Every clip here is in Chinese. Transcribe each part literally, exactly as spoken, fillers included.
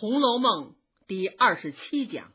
红楼梦》第二十七讲。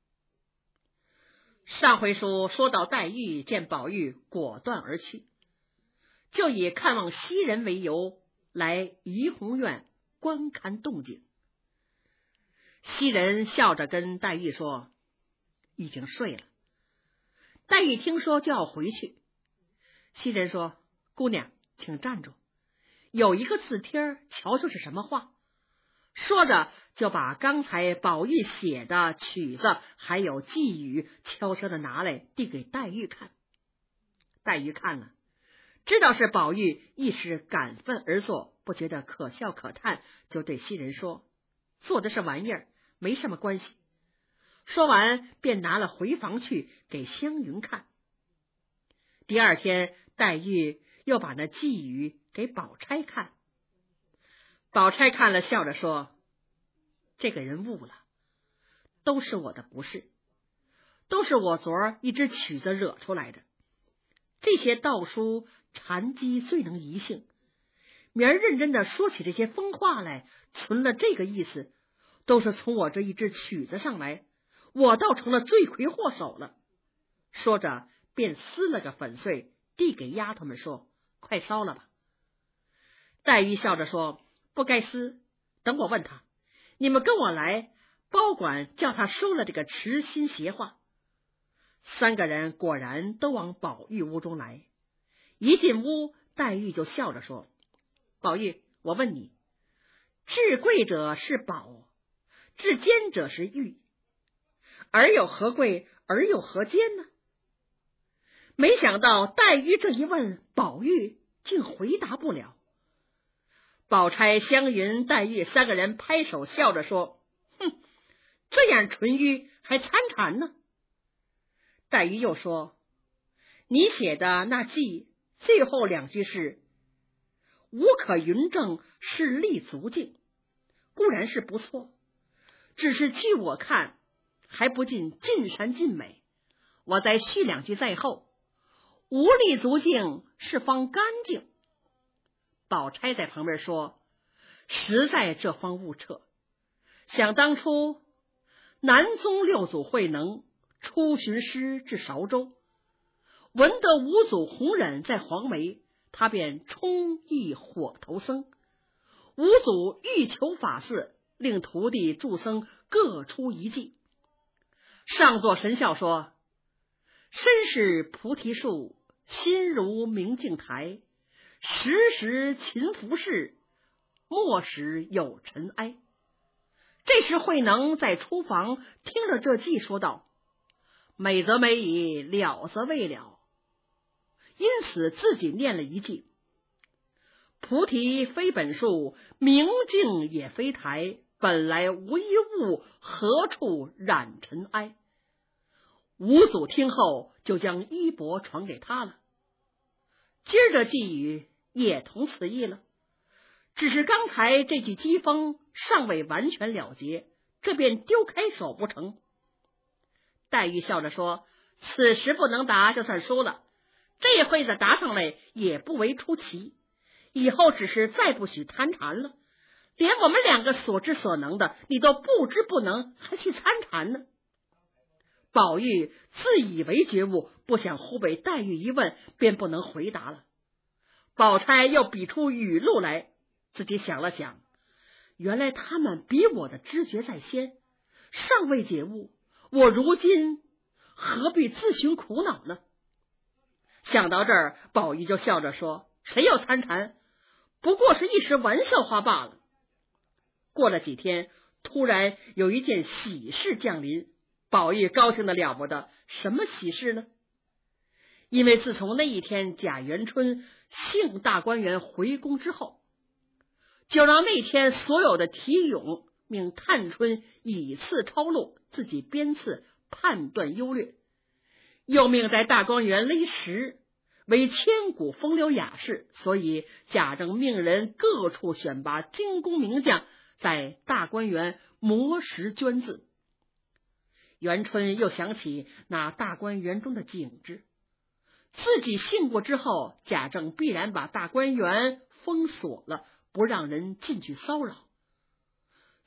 上回书说到黛玉见宝玉果断而去，就以看望袭人为由来怡红院观看动静。袭人笑着跟黛玉说已经睡了。黛玉听说就要回去，袭人说姑娘请站住，有一个字帖，瞧瞧是什么话。说着就把刚才宝玉写的曲子还有寄语悄悄的拿来递给黛玉看。黛玉看了，知道是宝玉一时感愤而作，不觉得可笑可叹，就对袭人说做的是玩意儿，没什么关系。说完便拿了回房去给湘云看。第二天黛玉又把那寄语给宝钗看。宝钗看了，笑着说这个人误了，都是我的不是，都是我昨儿一支曲子惹出来的。这些道书禅机最能移性，明儿认真的说起这些疯话来，存了这个意思，都是从我这一支曲子上来，我倒成了罪魁祸首了。说着便撕了个粉碎，递给丫头们说快烧了吧。黛玉笑着说不该撕，等我问他，你们跟我来，包管叫他收了这个痴心邪话。三个人果然都往宝玉屋中来。一进屋，黛玉就笑着说宝玉，我问你，至贵者是宝，至坚者是玉，而有何贵，而有何坚呢？没想到黛玉这一问，宝玉竟回答不了。宝钗、湘云、黛玉三个人拍手笑着说哼，这样纯玉还参禅呢。黛玉又说你写的那记最后两句是无可云证是立足境，固然是不错，只是据我看还不尽尽善尽美。我再续两句在后，无立足境是方干净。宝钗在旁边说实在这方误彻，想当初南宗六祖慧能出巡师至韶州，闻得五祖弘忍在黄梅，他便充一火头僧。五祖欲求法寺，令徒弟诸僧各出一计。上座神笑说身是菩提树，心如明镜台，时时勤拂拭，莫使有尘埃。这时慧能在厨房听了这计，说道美则美矣，了则未了。因此自己念了一句菩提非本树，明镜也非台，本来无一物，何处染尘埃。五祖听后就将衣钵传给他了。今儿这寄语也同此意了，只是刚才这句机锋尚未完全了结，这便丢开手不成。黛玉笑着说此时不能答就算输了，这会子答上来也不为出奇，以后只是再不许参禅了，连我们两个所知所能的你都不知不能，还去参禅呢。宝玉自以为觉悟，不想忽被黛玉一问，便不能回答了。宝钗又比出语录来，自己想了想，原来他们比我的知觉在先，尚未解悟，我如今何必自寻苦恼呢？想到这儿，宝玉就笑着说谁要参禅，不过是一时玩笑话罢了。过了几天，突然有一件喜事降临，宝玉高兴的了不得。什么喜事呢？因为自从那一天贾元春幸大观园回宫之后，就让那天所有的题咏命探春以次抄录，自己编次判断优劣，又命在大观园勒石，为千古风流雅士。所以贾政命人各处选拔精工名将，在大观园磨石捐字。元春又想起那大观园中的景致，自己信过之后，贾政必然把大观园封锁了，不让人进去骚扰。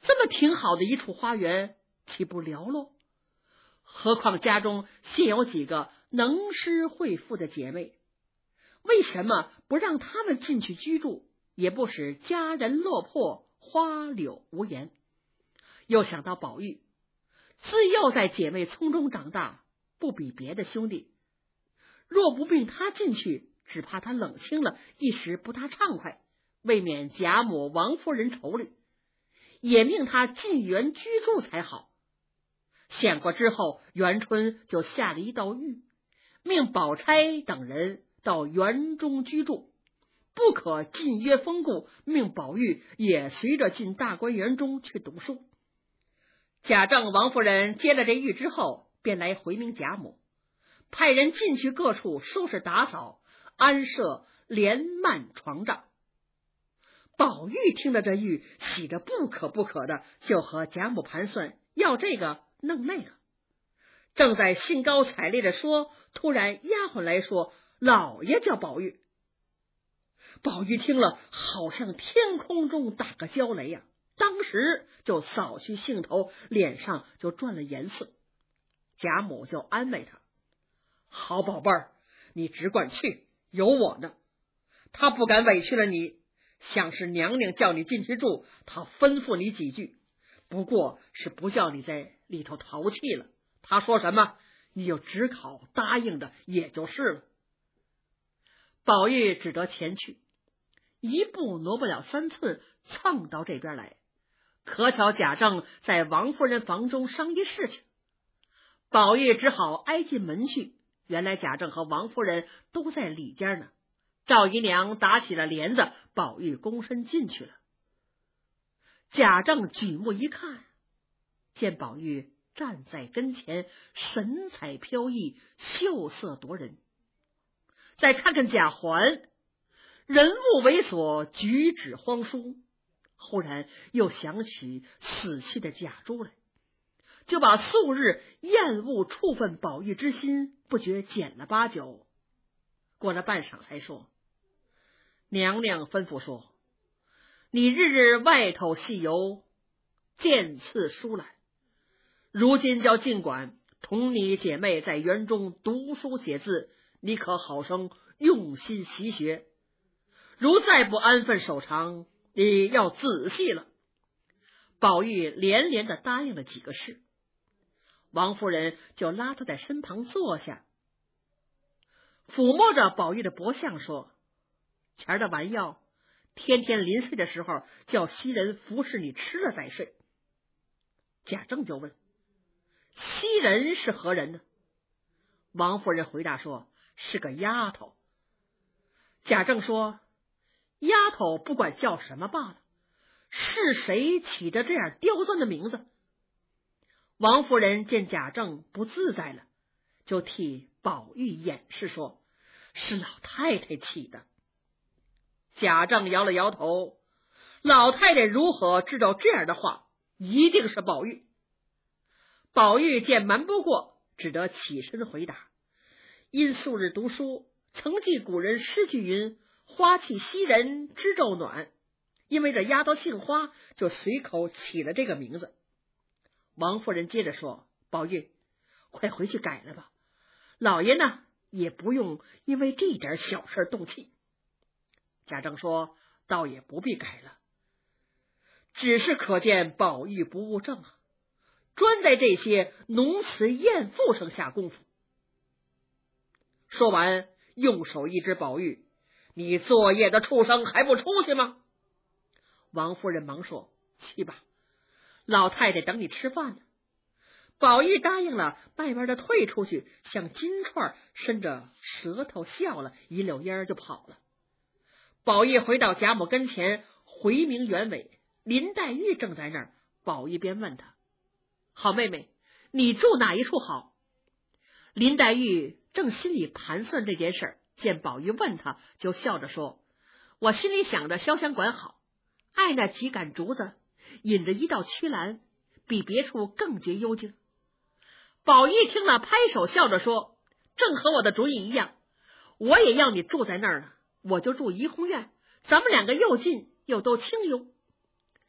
这么挺好的一处花园，岂不寥落？何况家中现有几个能诗会赋的姐妹，为什么不让她们进去居住，也不使家人落魄，花柳无言？又想到宝玉自幼在姐妹丛中长大，不比别的兄弟，若不命他进去，只怕他冷清了，一时不大畅快，未免贾母、王夫人愁虑，也命他进园居住才好。想过之后，元春就下了一道谕，命宝钗等人到园中居住，不可近约封故，命宝玉也随着进大观园中去读书。贾政、王夫人接了这谕之后，便来回明贾母，派人进去各处收拾打扫，安设帘幔床帐。宝玉听了这谕，喜得不可不可的，就和贾母盘算要这个弄那个。正在兴高采烈的说，突然丫鬟来说老爷叫宝玉。宝玉听了，好像天空中打个焦雷呀、啊，当时就扫去兴头，脸上就转了颜色。贾母就安慰他：好宝贝儿，你只管去，有我呢。他不敢委屈了你，像是娘娘叫你进去住，他吩咐你几句，不过是不叫你在里头淘气了。他说什么，你就只考答应的也就是了。宝玉只得前去，一步挪不了三寸，蹭到这边来。可巧贾政在王夫人房中商议事情，宝玉只好挨进门去。原来贾政和王夫人都在里间呢。赵姨娘打起了帘子，宝玉躬身进去了。贾政举目一看，见宝玉站在跟前，神采飘逸，秀色夺人。再看看贾环，人物猥琐，举止荒疏。忽然又想起死去的贾珠来，就把素日厌恶触犯宝玉之心不觉减了八九。过了半晌才说：娘娘吩咐说，你日日外头戏游，渐次疏懒，如今叫尽管同你姐妹在园中读书写字，你可好生用心习学，如再不安分守常，你要仔细了。宝玉连连的答应了几个事，王夫人就拉他在身旁坐下，抚摸着宝玉的脖项说：前儿的丸药，天天临睡的时候叫袭人服侍你吃了再睡。贾政就问：袭人是何人呢？王夫人回答说：是个丫头。贾政说：丫头不管叫什么罢了，是谁起着这样刁钻的名字？王夫人见贾政不自在了，就替宝玉掩饰说：是老太太起的。贾政摇了摇头，老太太如何知道这样的话？一定是宝玉。宝玉见瞒不过，只得起身回答：因素日读书，曾记古人诗句云：花气袭人知昼暖，因为这丫头姓花，就随口起了这个名字。王夫人接着说：宝玉，快回去改了吧，老爷呢也不用因为这点小事动气。贾政说：倒也不必改了，只是可见宝玉不务正啊，专在这些浓词艳赋上下功夫。说完，用手一指宝玉：你作业的畜生还不出去吗？王夫人忙说：去吧，老太太等你吃饭呢。宝玉答应了，慢慢的退出去，向金钏伸着舌头笑了，一溜烟就跑了。宝玉回到贾母跟前，回明原委。林黛玉正在那儿，宝玉便问他：好妹妹，你住哪一处好？林黛玉正心里盘算这件事，见宝玉问他，就笑着说：我心里想着潇湘馆好，爱那几杆竹子，引着一道曲栏，比别处更觉幽静。宝玉听了，拍手笑着说：正和我的主意一样，我也要你住在那儿呢，我就住怡红院，咱们两个又近又都清幽。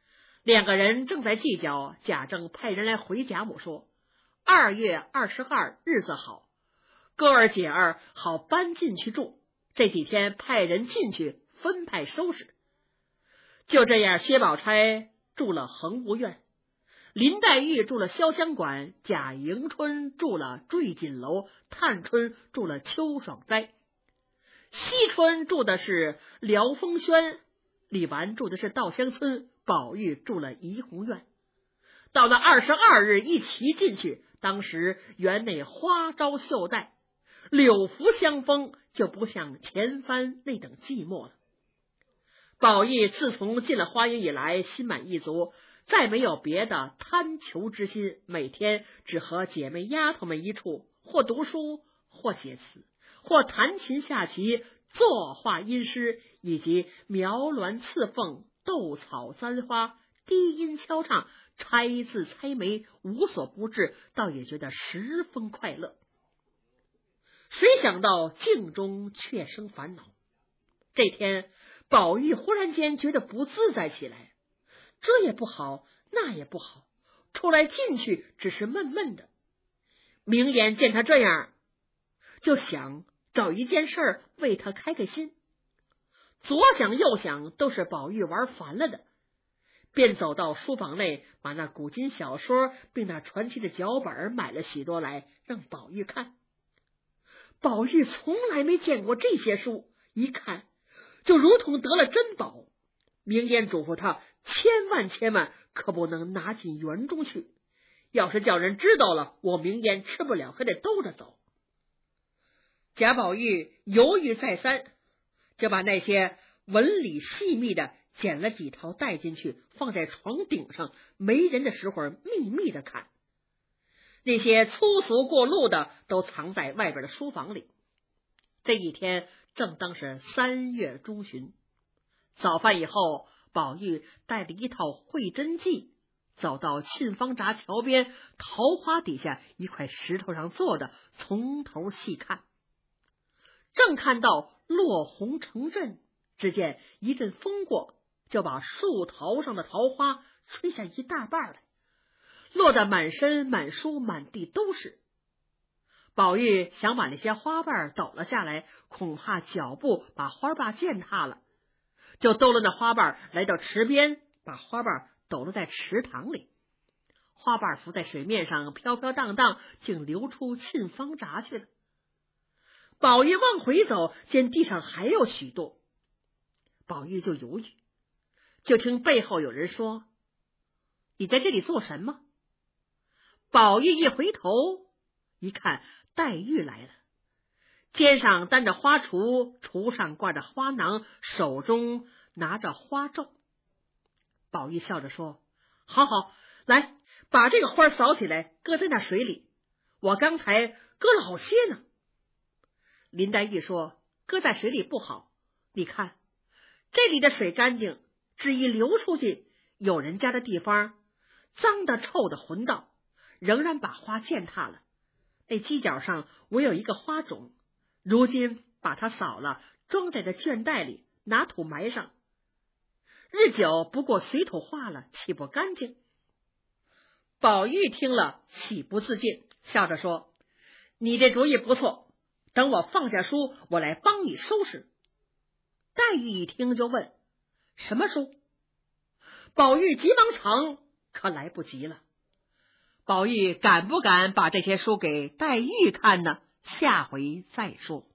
两个人正在计较，贾政派人来回贾母说：二月二十二日子好，哥儿姐儿好搬进去住，这几天派人进去分派收拾。就这样，薛宝钗住了恒芜院，林黛玉住了潇湘馆，贾迎春住了坠锦楼，探春住了秋爽斋，惜春住的是辽丰轩，李纨住的是稻香村，宝玉住了怡红院。到了二十二日一齐进去，当时园内花招绣带，柳拂香风，就不像前番那等寂寞了。宝玉自从进了花园以来，心满意足，再没有别的贪求之心，每天只和姐妹丫头们一处，或读书，或写词，或弹琴下棋，作画吟诗，以及描鸾刺凤，斗草簪花，低音敲唱，拆字猜眉，无所不至，倒也觉得十分快乐。谁想到镜中却生烦恼。这天宝玉忽然间觉得不自在起来，这也不好，那也不好，出来进去只是闷闷的。明言见他这样，就想找一件事儿为他开开心。左想右想，都是宝玉玩烦了的，便走到书房内，把那古今小说并那传奇的脚本买了许多来，让宝玉看。宝玉从来没见过这些书，一看就如同得了珍宝。明言嘱咐他千万千万可不能拿进园中去，要是叫人知道了，我明言吃不了，还得兜着走。贾宝玉犹豫再三，就把那些纹理细密的捡了几套带进去，放在床顶上，没人的时候秘密的看。那些粗俗过路的都藏在外边的书房里。这一天正当是三月中旬，早饭以后，宝玉带了一套《会真记》，走到沁芳闸桥边桃花底下一块石头上坐着，从头细看。正看到落红成阵，只见一阵风过，就把树桃上的桃花吹下一大半来，落得满身满书满地都是。宝玉想把那些花瓣抖了下来，恐怕脚步把花瓣践踏了，就兜了那花瓣来到池边，把花瓣抖了在池塘里。花瓣浮在水面上飘飘荡荡，竟流出沁芳闸去了。宝玉往回走，见地上还有许多，宝玉就犹豫。就听背后有人说：你在这里做什么？宝玉一回头一看，黛玉来了，肩上担着花锄，锄上挂着花囊，手中拿着花篼。宝玉笑着说：好好，来把这个花扫起来，搁在那水里，我刚才搁了好些呢。林黛玉说：搁在水里不好，你看这里的水干净，只一流出去，有人家的地方脏的臭的混道，仍然把花践踏了。那犄角上我有一个花种，如今把它扫了，装在这绢袋里，拿土埋上，日久不过水土化了，岂不干净？宝玉听了喜不自禁，笑着说：你这主意不错，等我放下书，我来帮你收拾。黛玉一听就问：什么书？宝玉急忙尝，可来不及了。宝玉敢不敢把这些书给黛玉看呢？下回再说。